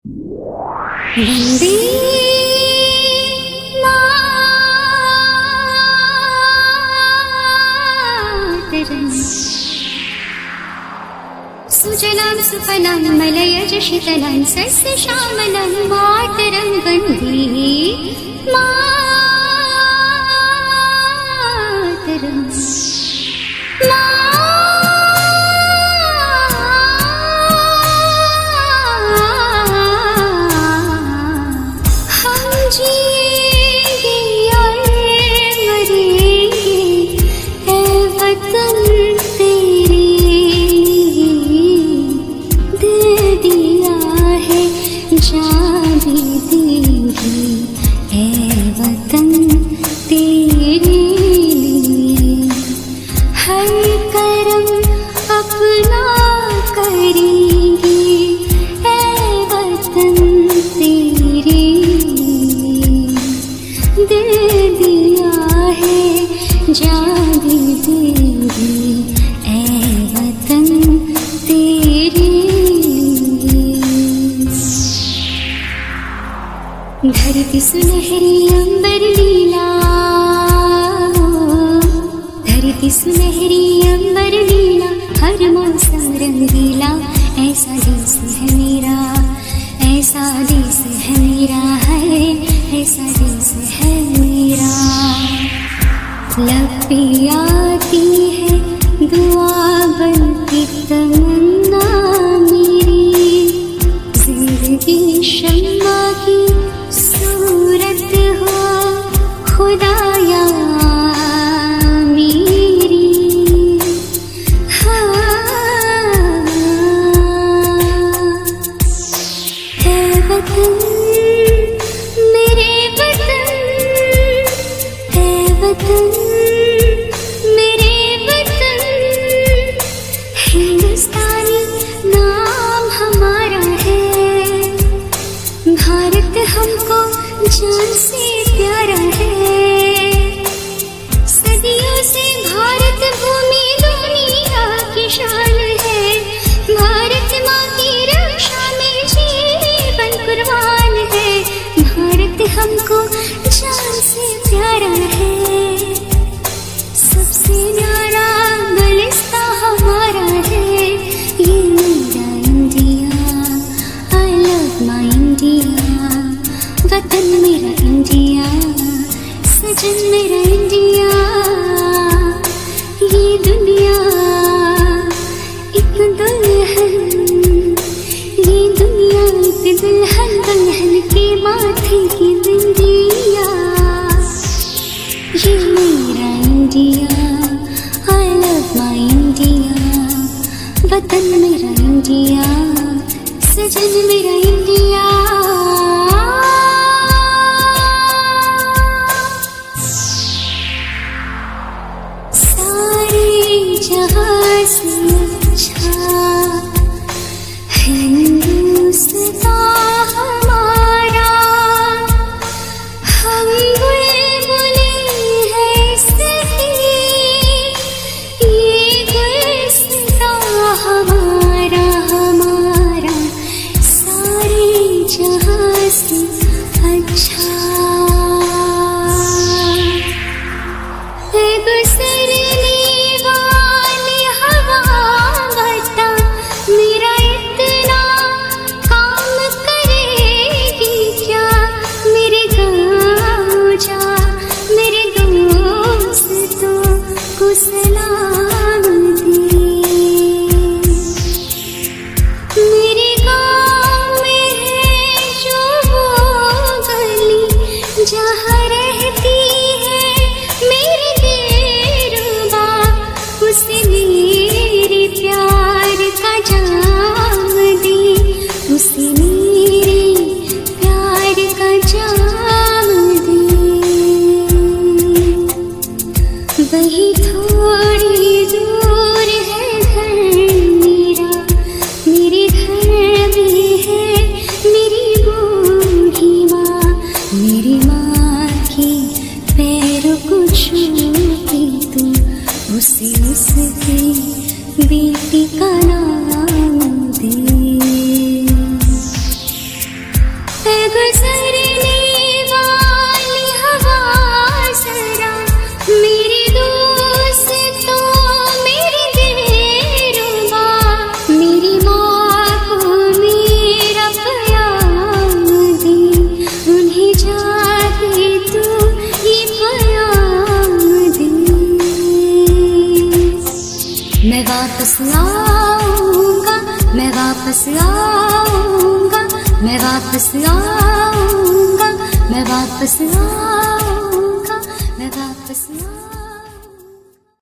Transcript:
वंदे मातरम्। सुजलां सुफलां मलयज शीतलां सस्यश्यामलां मातरं वन्दे मातरम्। धरती सुनहरी अंबर लीला, धरती सुनहरी अंबर लीला, हर मौसम रंगीला। ऐसा देश है मेरा, ऐसा देश है मेरा, है ऐसा देश है मेरा। लब पे आती है दुआ बनती तमन्ना मेरी, जिंदगी शम्मा की सूरत हो खुदाया मेरी। हाँ है वतन मेरे वतन, है वतन मेरे वतन। हिंदुस्तानी नाम हमारा है, भारत हमको जान से प्यारा है। सदियों से भारत भूमि दुनिया की शान है, भारत माँ की रक्षा में जीवन कुर्बान है। भारत हमको जान से प्यारा है, सबसे न्यारा बलिस्ता हमारा है। ये मेरा India, I love my India. वतन मेरा इंडिया, सजन मेरा इंडिया। ये दुनिया एक दुल्हन, ये दुनिया एक दुल्हन, दुल्हन के माथे की बिंदिया। ये मेरा India, I love my India. वतन मेरा इंडिया, सजन मेरा इंडिया। जहाँ से अच्छा हिंदुस्तान हमारा, हम बुलबुलें हैं इसकी, ये गुलिस्तान हमारा हमारा। सारे जहाँ से अच्छा है गुजरने मेरा इतना काम करेगी क्या। मेरे गाँव जा मेरे दोस्तों को सलाम दे। मेरे गाँव में है जो वो गली जहाँ रहती है मेरी दिलरुबा, उसे मेरे प्यार का जाम दे, उसे मेरे प्यार का जाम दे। वही थोड़ी दूर है घर मेरा, मेरे घर भी है मेरी बूढ़ी माँ। मेरी माँ के पैरों को छूती तू, उसे उसके बेटी का नाम दे। गुजरने वाली हवा जरा मेरे दोस्तों मेरे दिलरुबा, मेरी माँ को मेरा प्याम दे, उन्हें जाके तू ये प्याम दे। मैं वापस आऊंगा, मैं वापस आऊंगा, मैं वापस आऊंगा, मैं वापस आऊंगा।